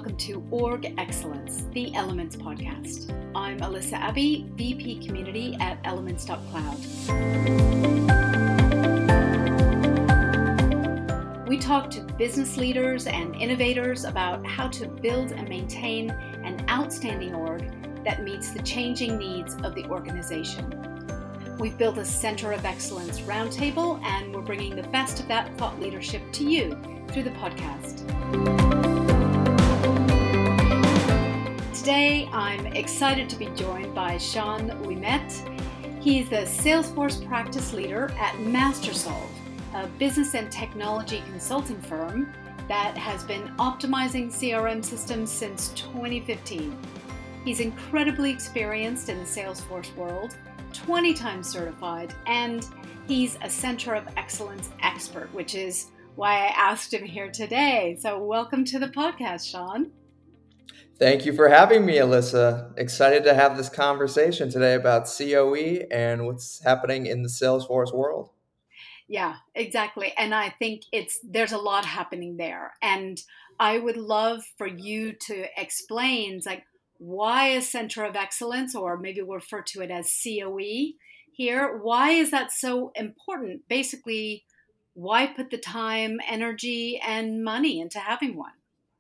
welcome to Org Excellence, the Elements podcast. I'm Alyssa Abbey, VP Community at Elements.cloud. We talk to business leaders and innovators about how to build and maintain an outstanding org that meets the changing needs of the organization. We've built a Center of Excellence roundtable, and we're bringing the best of that thought leadership to you through the podcast. Today, I'm excited to be joined by Sean Ouimet. He's the Salesforce practice leader at MasterSolve, a business and technology consulting firm that has been optimizing CRM systems since 2015. He's incredibly experienced in the Salesforce world, 20 times certified, and he's a Center of Excellence expert, which is why I asked him here today. So welcome to the podcast, Sean. Thank you for having me, Alyssa. Excited to have this conversation today about COE and what's happening in the Salesforce world. Yeah, exactly. And I think there's a lot happening there. And I would love for you to explain why a Center of Excellence, or maybe we'll refer to it as COE here, why is that so important? Basically, why put the time, energy, and money into having one?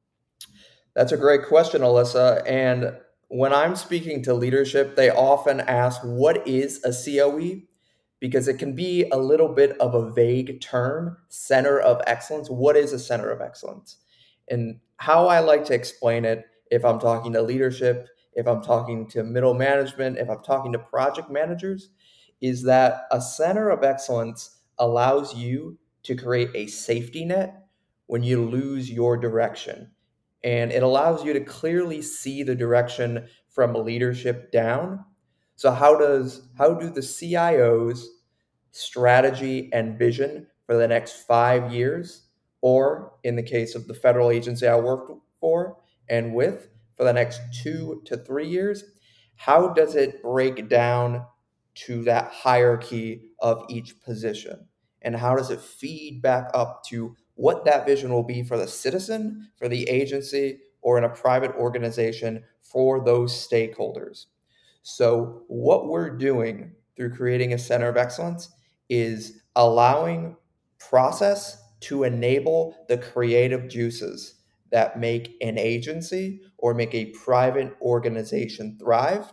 That's a great question, Alyssa. And when I'm speaking to leadership, they often ask, what is a COE? Because it can be a little bit of a vague term, Center of Excellence. What is a Center of Excellence? And how I like to explain it, if I'm talking to leadership, if I'm talking to middle management, if I'm talking to project managers, is that a Center of Excellence allows you to create a safety net when you lose your direction. And it allows you to clearly see the direction from leadership down. So how do the CIOs strategy and vision for the next 5 years, or in the case of the federal agency I work for and with, for the next 2 to 3 years, how does it break down to that hierarchy of each position? And how does it feed back up to what that vision will be for the citizen, for the agency, or in a private organization for those stakeholders? So what we're doing through creating a Center of Excellence is allowing process to enable the creative juices that make an agency or make a private organization thrive,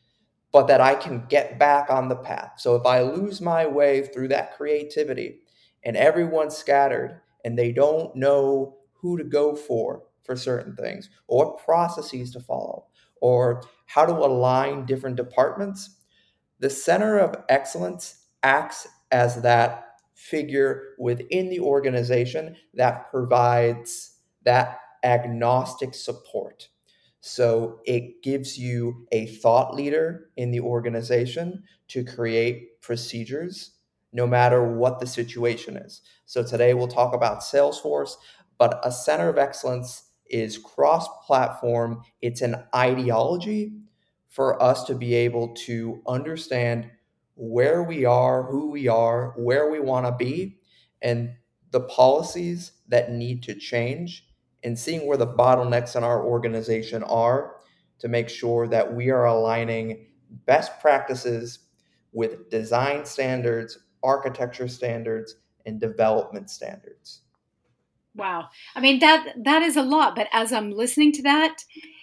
but that I can get back on the path. So if I lose my way through that creativity and everyone's scattered and they don't know who to go for certain things, or what processes to follow, or how to align different departments, the Center of Excellence acts as that figure within the organization that provides that agnostic support. So it gives you a thought leader in the organization to create procedures no matter what the situation is. So today we'll talk about Salesforce, but a Center of Excellence is cross-platform. It's an ideology for us to be able to understand where we are, who we are, where we want to be, and the policies that need to change, and seeing where the bottlenecks in our organization are to make sure that we are aligning best practices with design standards, architecture standards, and development standards. Wow. I mean, that is a lot, but as I'm listening to that,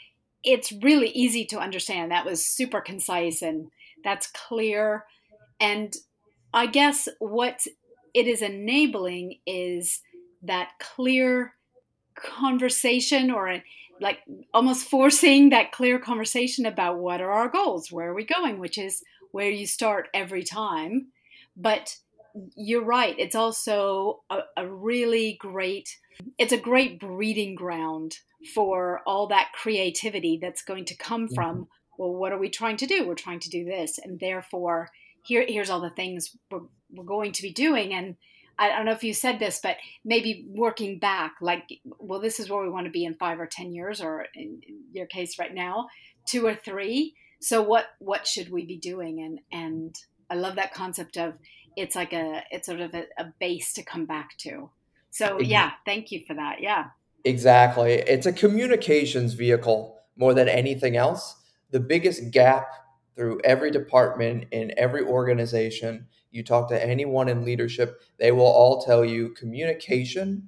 it's really easy to understand. That was super concise and that's clear. And I guess what it is enabling is that clear conversation, or like almost forcing that clear conversation about what are our goals, where are we going, which is where you start every time. But you're right. It's also a really great, it's a great breeding ground for all that creativity that's going to come from, well, what are we trying to do? We're trying to do this. And therefore, here's all the things we're going to be doing. And I don't know if you said this, but maybe working back, well, this is where we want to be in 5 or 10 years, or in your case right now, 2 or 3. So what should we be doing? And I love that concept of it's sort of a base to come back to. So yeah, thank you for that. Yeah. Exactly. It's a communications vehicle more than anything else. The biggest gap through every department in every organization, you talk to anyone in leadership, they will all tell you communication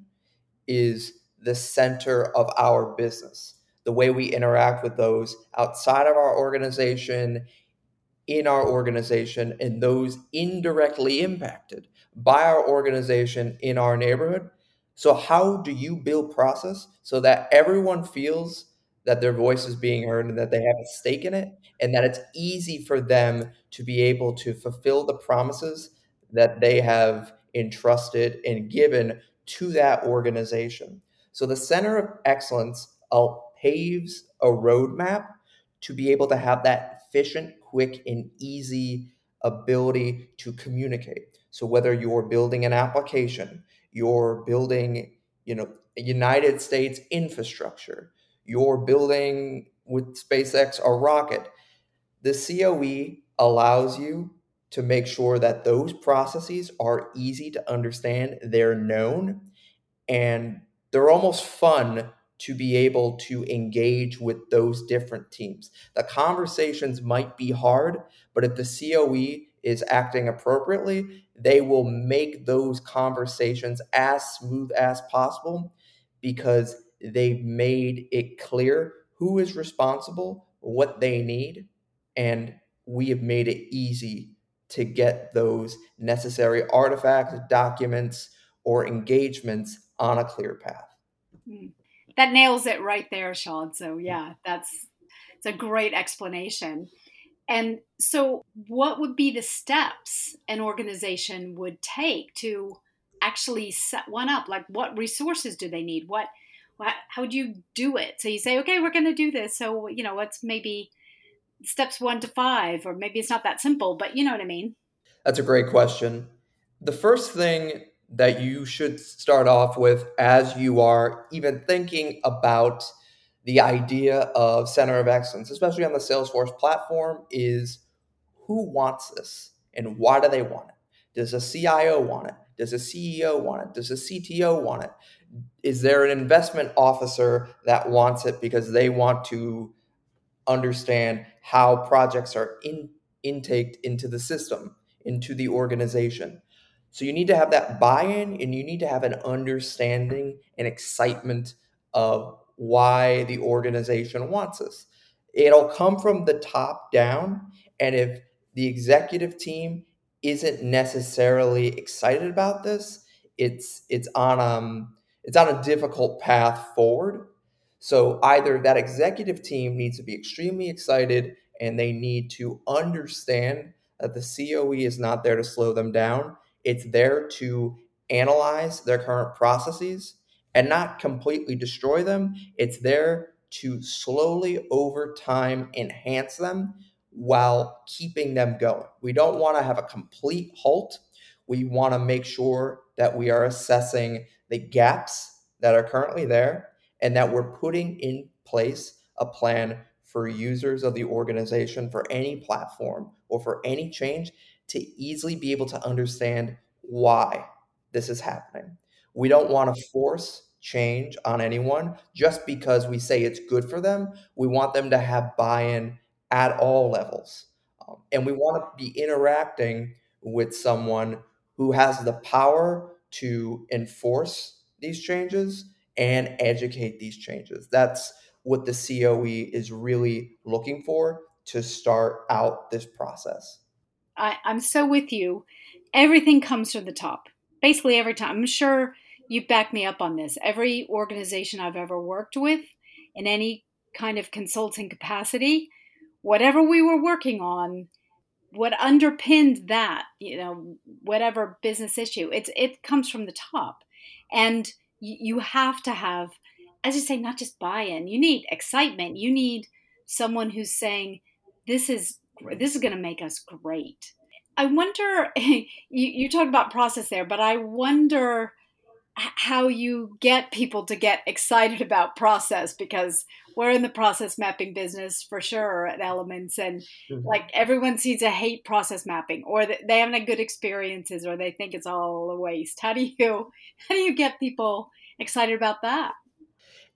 is the center of our business. The way we interact with those outside of our organization, in our organization, and those indirectly impacted by our organization in our neighborhood. So, how do you build process so that everyone feels that their voice is being heard and that they have a stake in it, and that it's easy for them to be able to fulfill the promises that they have entrusted and given to that organization? So, the Center of Excellence paves a roadmap to be able to have that efficient, quick, and easy ability to communicate. So whether you're building an application, you're building, a United States infrastructure, you're building with SpaceX a rocket, the COE allows you to make sure that those processes are easy to understand, they're known, and they're almost fun to be able to engage with those different teams. The conversations might be hard, but if the COE is acting appropriately, they will make those conversations as smooth as possible because they've made it clear who is responsible, what they need, and we have made it easy to get those necessary artifacts, documents, or engagements on a clear path. Mm. That nails it right there, Sean. So yeah, it's a great explanation. And so what would be the steps an organization would take to actually set one up? Like what resources do they need? How do you do it? So you say, okay, we're going to do this. So, what's maybe steps 1 to 5, or maybe it's not that simple, but you know what I mean? That's a great question. The first thing that you should start off with as you are even thinking about the idea of center of excellence, especially on the Salesforce platform, is who wants this and why do they want it? Does a CIO want it? Does a CEO want it? Does a CTO want it? Is there an investment officer that wants it because they want to understand how projects are intaked into the system, into the organization? So you need to have that buy-in and you need to have an understanding and excitement of why the organization wants us. It'll come from the top down, and if the executive team isn't necessarily excited about this, it's on a difficult path forward. So either that executive team needs to be extremely excited and they need to understand that the COE is not there to slow them down. It's there to analyze their current processes and not completely destroy them. It's there to slowly over time enhance them while keeping them going. We don't want to have a complete halt. We want to make sure that we are assessing the gaps that are currently there and that we're putting in place a plan for users of the organization for any platform or for any change to easily be able to understand why this is happening. We don't want to force change on anyone just because we say it's good for them. We want them to have buy in at all levels. And we want to be interacting with someone who has the power to enforce these changes and educate these changes. That's what the COE is really looking for to start out this process. I'm so with you. Everything comes from the top. Basically, every time. I'm sure you back me up on this. Every organization I've ever worked with in any kind of consulting capacity, whatever we were working on, what underpinned that, whatever business issue, it comes from the top. And you have to have, as you say, not just buy-in. You need excitement. You need someone who's saying, this is this is going to make us great. I wonder, you talked about process there, but I wonder how you get people to get excited about process, because we're in the process mapping business for sure at Elements, and like Mhm. everyone seems to hate process mapping, or they haven't had good experiences, or they think it's all a waste. How do you get people excited about that?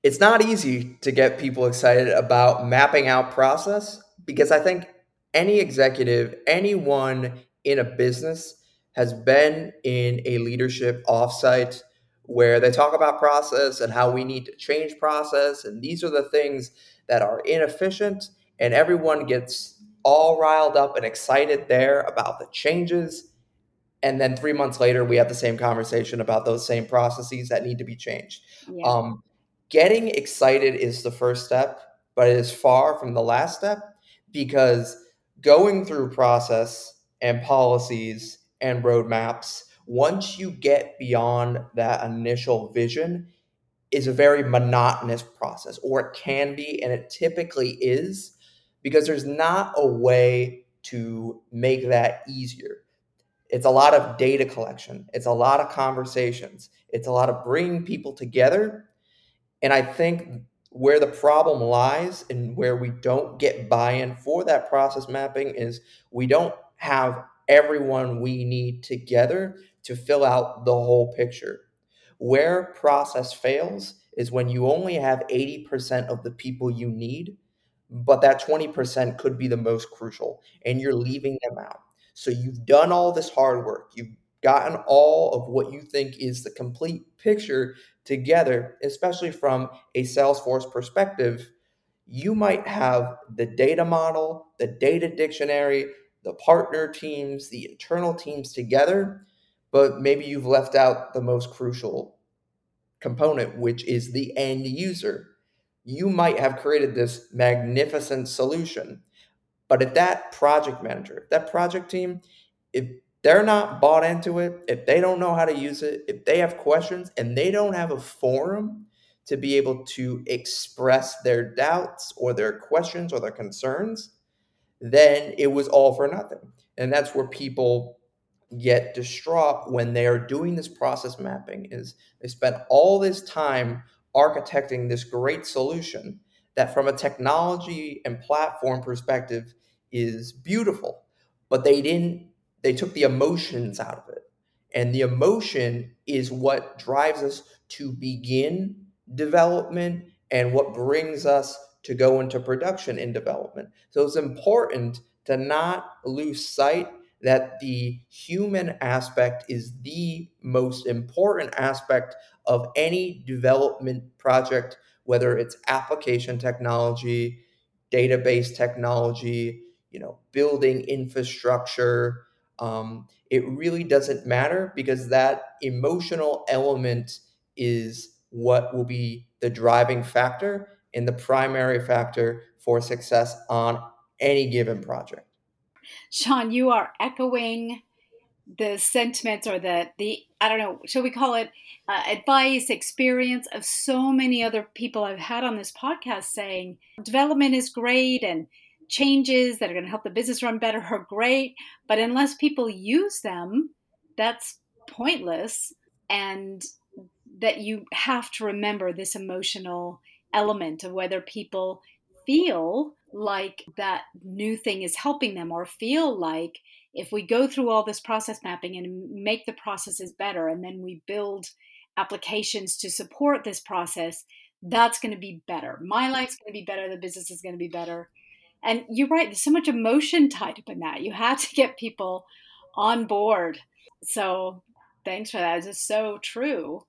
It's not easy to get people excited about mapping out process because I think any executive, anyone in a business has been in a leadership offsite where they talk about process and how we need to change process. And these are the things that are inefficient. And everyone gets all riled up and excited there about the changes. And then 3 months later, we have the same conversation about those same processes that need to be changed. Yeah. Um, Getting excited is the first step, but it is far from the last step because going through process and policies and roadmaps, once you get beyond that initial vision, is a very monotonous process, or it can be, and it typically is, because there's not a way to make that easier. It's a lot of data collection. It's a lot of conversations. It's a lot of bringing people together. And I think where the problem lies and where we don't get buy-in for that process mapping is we don't have everyone we need together to fill out the whole picture. Where process fails is when you only have 80% of the people you need, but that 20% could be the most crucial and you're leaving them out. So you've done all this hard work. You've gotten all of what you think is the complete picture together, especially from a Salesforce perspective. You might have the data model, the data dictionary, the partner teams, the internal teams together, but maybe you've left out the most crucial component, which is the end user. You might have created this magnificent solution, but if that project manager, if that project team, if they're not bought into it, if they don't know how to use it, if they have questions and they don't have a forum to be able to express their doubts or their questions or their concerns, then it was all for nothing. And that's where people get distraught when they are doing this process mapping is they spent all this time architecting this great solution that from a technology and platform perspective is beautiful, but they took the emotions out of it. And the emotion is what drives us to begin development and what brings us to go into production in development. So it's important to not lose sight that the human aspect is the most important aspect of any development project, whether it's application technology, database technology, building infrastructure. It really doesn't matter because that emotional element is what will be the driving factor and the primary factor for success on any given project. Sean, you are echoing the sentiments or the I don't know, shall we call it advice, experience of so many other people I've had on this podcast saying development is great and changes that are going to help the business run better are great, but unless people use them, that's pointless. And that you have to remember this emotional element of whether people feel like that new thing is helping them or feel like if we go through all this process mapping and make the processes better and then we build applications to support this process, that's going to be better. My life's going to be better. The business is going to be better. And you're right. There's so much emotion tied up in that. You had to get people on board. So thanks for that. It's just so true.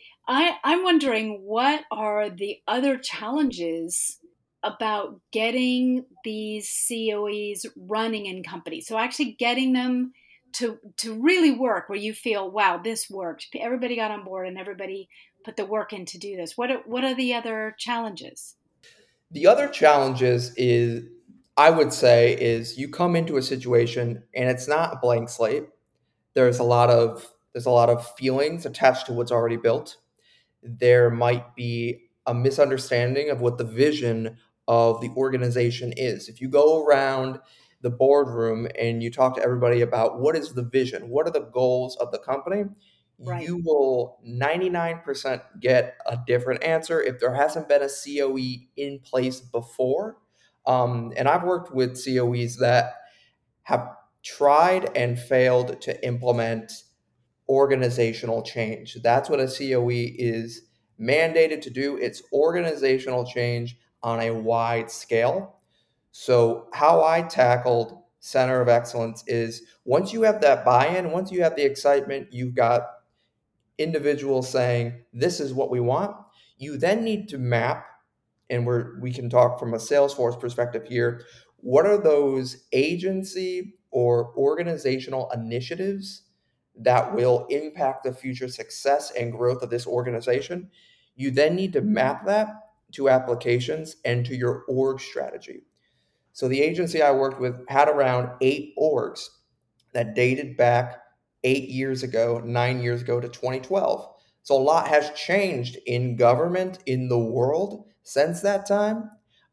I'm wondering what are the other challenges about getting these COEs running in companies? So actually getting them to really work where you feel, wow, this worked. Everybody got on board and everybody put the work in to do this. What are the other challenges? The other challenges is, I would say, is you come into a situation and it's not a blank slate. There's a lot of feelings attached to what's already built. There might be a misunderstanding of what the vision of the organization is. If you go around the boardroom and you talk to everybody about what is the vision, what are the goals of the company, Right. you will 99% get a different answer if there hasn't been a COE in place before. And I've worked with COEs that have tried and failed to implement organizational change. That's what a COE is mandated to do. It's organizational change on a wide scale. So, how I tackled Center of Excellence is once you have that buy in, once you have the excitement, you've got individuals saying, this is what we want. You then need to map, and we can talk from a Salesforce perspective here. What are those agency or organizational initiatives that will impact the future success and growth of this organization? You then need to map that to applications and to your org strategy. So the agency I worked with had around 8 orgs that dated back 8 years ago, 9 years ago to 2012. So a lot has changed in government, in the world since that time.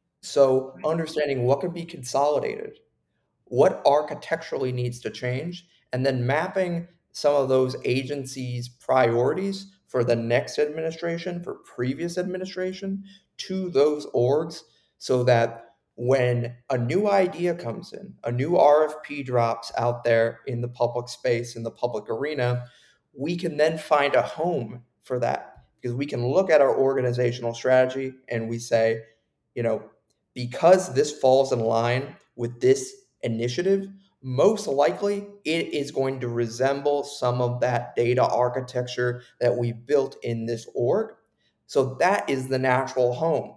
So understanding what can be consolidated, what architecturally needs to change, and then mapping some of those agencies' priorities for the next administration, for previous administration, to those orgs so that when a new idea comes in, a new RFP drops out there in the public space, in the public arena, we can then find a home for that because we can look at our organizational strategy and we say, you know, because this falls in line with this initiative, most likely it is going to resemble some of that data architecture that we built in this org. So that is the natural home.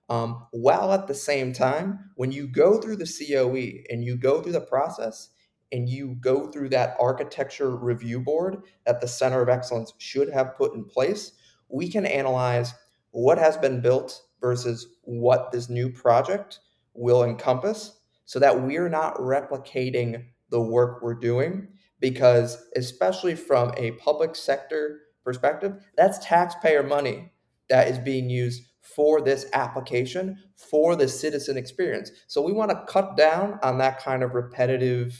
While at the same time, when you go through the COE and you go through the process and you go through that architecture review board that the Center of Excellence should have put in place, we can analyze what has been built versus what this new project will encompass so that we're not replicating the work we're doing. Because, especially from a public sector perspective, that's taxpayer money that is being used for this application, for the citizen experience. So, we want to cut down on that kind of repetitive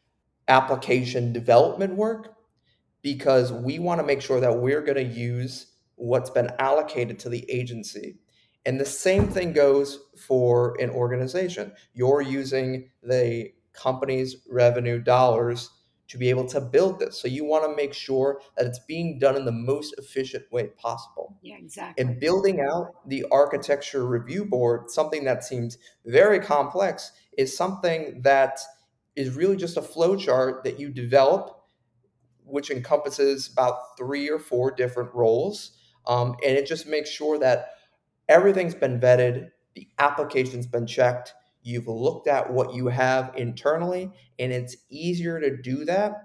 application development work because we want to make sure that we're going to use what's been allocated to the agency. And the same thing goes for an organization. You're using the company's revenue dollars to be able to build this. So you want to make sure that it's being done in the most efficient way possible. Yeah, exactly. And building out the architecture review board, something that seems very complex, is something that is really just a flow chart that you develop which encompasses about 3 or 4 different roles. And it just makes sure that everything's been vetted, the application's been checked, you've looked at what you have internally, and it's easier to do that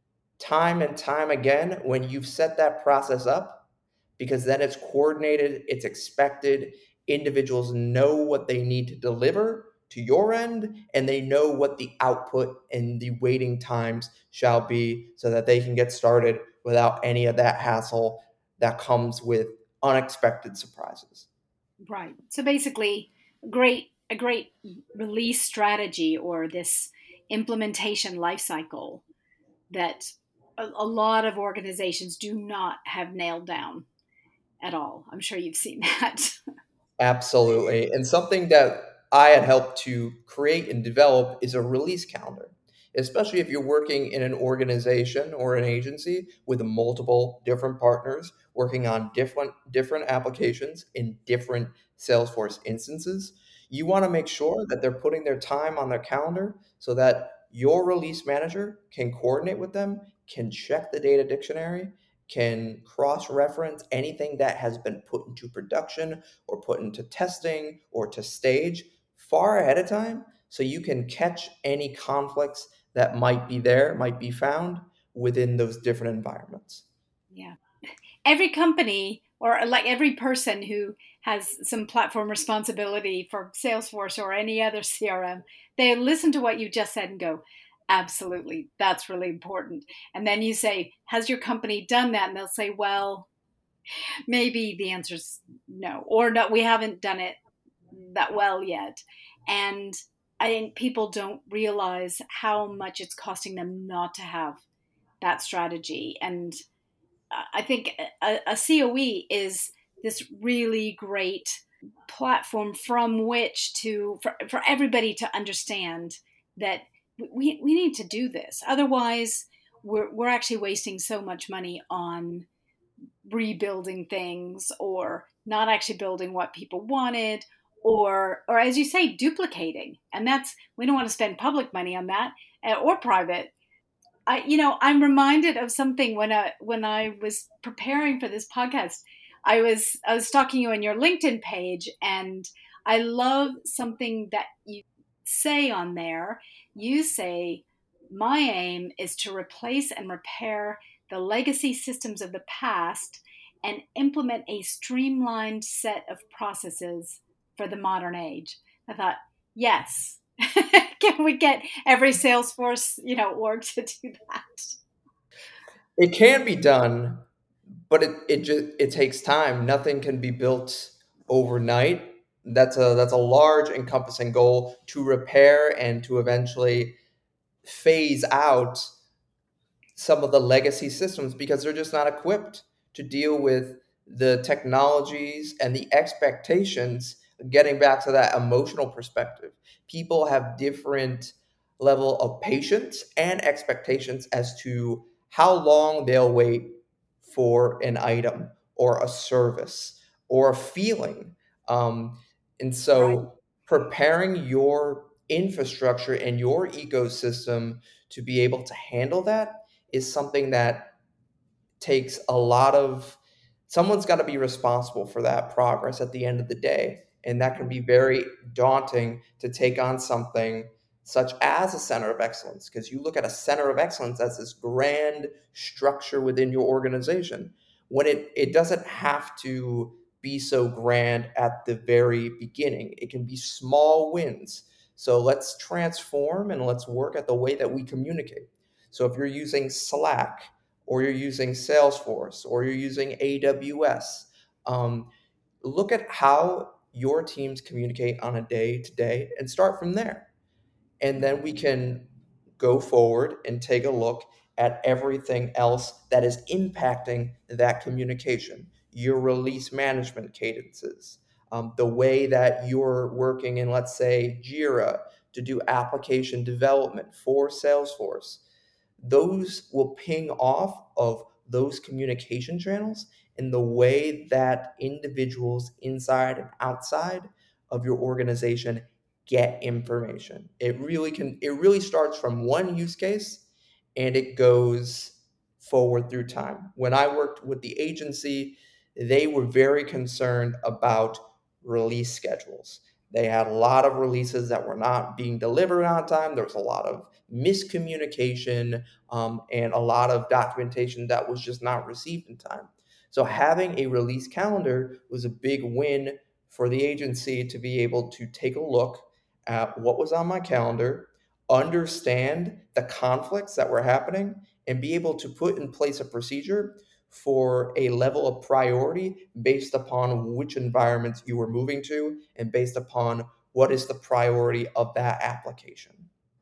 time and time again when you've set that process up because then it's coordinated, it's expected, individuals know what they need to deliver to your end, and they know what the output and the waiting times shall be so that they can get started without any of that hassle that comes with unexpected surprises. Right. So basically, a great release strategy or this implementation life cycle that a lot of organizations do not have nailed down at all. I'm sure you've seen that. Absolutely. And something that I had helped to create and develop is a release calendar, especially if you're working in an organization or an agency with multiple different partners working on different applications in different Salesforce instances. You want to make sure that they're putting their time on their calendar so that your release manager can coordinate with them, can check the data dictionary, can cross reference anything that has been put into production or put into testing or to stage far ahead of time so you can catch any conflicts that might be there, might be found within those different environments. Yeah. Every company or like every person who has some platform responsibility for Salesforce or any other CRM, they listen to what you just said and go, absolutely, that's really important. And then you say, has your company done that? And they'll say, well, maybe the answer's no, or no, we haven't done it that well yet. And I think people don't realize how much it's costing them not to have that strategy. And I think a COE is this really great platform from which for everybody to understand that we need to do this. Otherwise, we're actually wasting so much money on rebuilding things or not actually building what people wanted, or as you say, duplicating. And that's, we don't want to spend public money on that, or private. I'm reminded of something when I was preparing for this podcast. I was stalking you on your LinkedIn page, and I love something that you say on there. You say, "My aim is to replace and repair the legacy systems of the past and implement a streamlined set of processes for the modern age." I thought, yes. Can we get every Salesforce, org to do that? It can be done, but it takes time. Nothing can be built overnight. That's a large encompassing goal to repair and to eventually phase out some of the legacy systems because they're just not equipped to deal with the technologies and the expectations. Getting back to that emotional perspective, people have different level of patience and expectations as to how long they'll wait for an item or a service or a feeling. um, and Right. so preparing your infrastructure and your ecosystem to be able to handle that is something that takes a lot of, someone's got to be responsible for that progress at the end of the day, and that can be very daunting to take on something such as a center of excellence, because you look at a center of excellence as this grand structure within your organization when it doesn't have to be so grand at the very beginning. It can be small wins. So let's transform and let's work at the way that we communicate. So if you're using Slack, or you're using Salesforce, or you're using AWS, look at how your teams communicate on a day to day and start from there. And then we can go forward and take a look at everything else that is impacting that communication, your release management cadences, the way that you're working in, let's say, Jira to do application development for Salesforce. Those will ping off of those communication channels in the way that individuals inside and outside of your organization get information. It really starts from one use case and it goes forward through time. When I worked with the agency, they were very concerned about release schedules. They had a lot of releases that were not being delivered on time. There was a lot of miscommunication, and a lot of documentation that was just not received in time. So having a release calendar was a big win for the agency to be able to take a look at what was on my calendar, understand the conflicts that were happening, and be able to put in place a procedure for a level of priority based upon which environments you were moving to and based upon what is the priority of that application.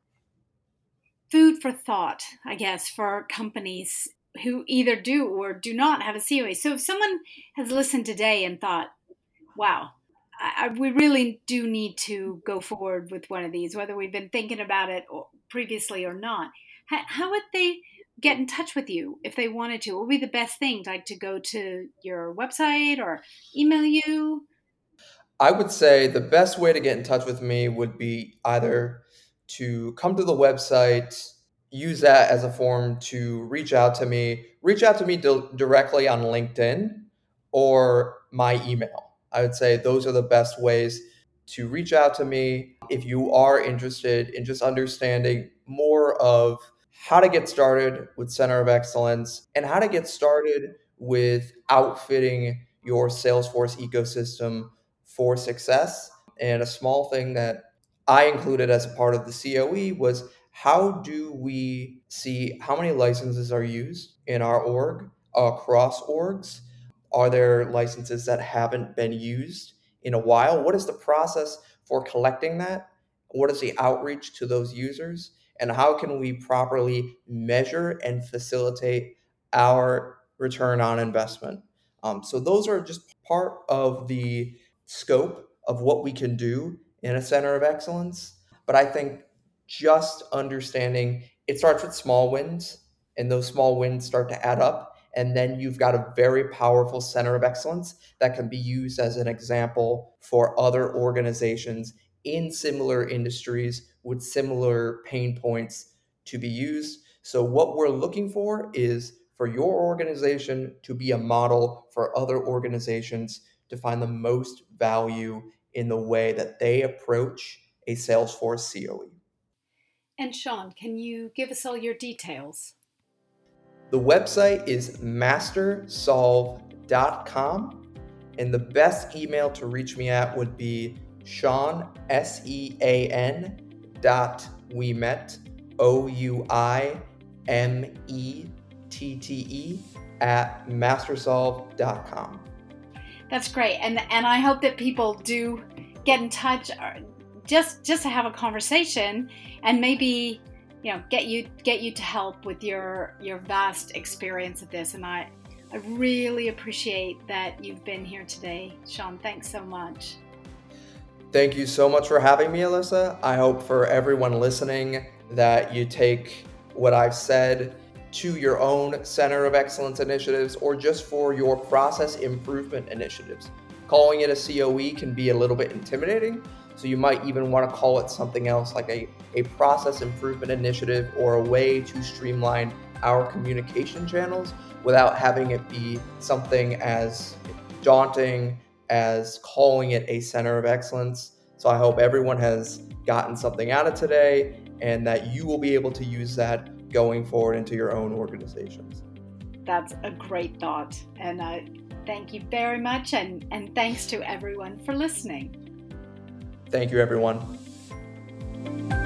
Food for thought, I guess, for companies who either do or do not have a COA. So if someone has listened today and thought, wow, we really do need to go forward with one of these, whether we've been thinking about it previously or not, how would they get in touch with you if they wanted to? What would be the best thing, like to go to your website or email you? I would say the best way to get in touch with me would be either to come to the website, use that as a form to reach out to me directly on LinkedIn or my email. I would say those are the best ways to reach out to me if you are interested in just understanding more of how to get started with Center of Excellence and how to get started with outfitting your Salesforce ecosystem for success. And a small thing that I included as a part of the COE was, how do we see how many licenses are used in our org across orgs? Are there licenses that haven't been used in a while? What is the process for collecting that? What is the outreach to those users? And how can we properly measure and facilitate our return on investment? So, those are just part of the scope of what we can do in a center of excellence. But I think just understanding it starts with small wins, and those small wins start to add up. And then you've got a very powerful center of excellence that can be used as an example for other organizations in similar industries with similar pain points to be used. So, what we're looking for is for your organization to be a model for other organizations to find the most value in the way that they approach a Salesforce COE. And Sean, can you give us all your details? The website is mastersolve.com, and the best email to reach me at would be Sean, SEAN, Ouimet, OUIMETTE, at mastersolve.com. That's great. And I hope that people do get in touch just to have a conversation and maybe get you to help with your vast experience of this. And I really appreciate that you've been here today. Sean, thanks so much. Thank you so much for having me, Alyssa. I hope for everyone listening that you take what I've said to your own Center of Excellence initiatives or just for your process improvement initiatives. Calling it a COE can be a little bit intimidating, so you might even want to call it something else like a process improvement initiative or a way to streamline our communication channels without having it be something as daunting as calling it a Center of Excellence. So I hope everyone has gotten something out of today and that you will be able to use that going forward into your own organizations. That's a great thought. And thank you very much. And thanks to everyone for listening. Thank you, everyone.